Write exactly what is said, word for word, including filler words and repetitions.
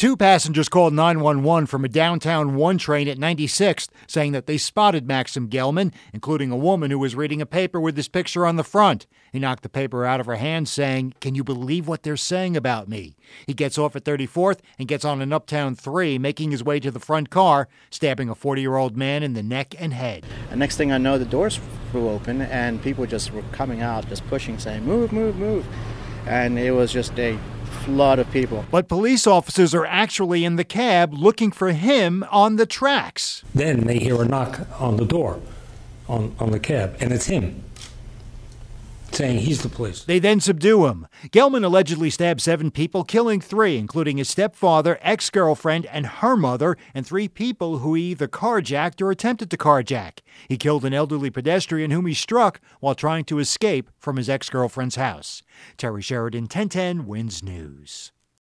Two passengers called nine one one from a downtown one train at ninety-sixth, saying that they spotted Maxim Gelman, including a woman who was reading a paper with his picture on the front. He knocked the paper out of her hand, saying, "Can you believe what they're saying about me?" He gets off at thirty-fourth and gets on an Uptown three, making his way to the front car, stabbing a forty-year-old man in the neck and head. And next thing I know, the doors flew open, and people just were coming out, just pushing, saying, "Move, move, move." And it was just a flood of people. But police officers are actually in the cab looking for him on the tracks. Then they hear a knock on the door, on, on the cab, and it's him, saying he's the police. They then subdue him. Gelman allegedly stabbed seven people, killing three, including his stepfather, ex-girlfriend, and her mother, and three people who he either carjacked or attempted to carjack. He killed an elderly pedestrian whom he struck while trying to escape from his ex-girlfriend's house. Terry Sheridan, ten ten Wins News.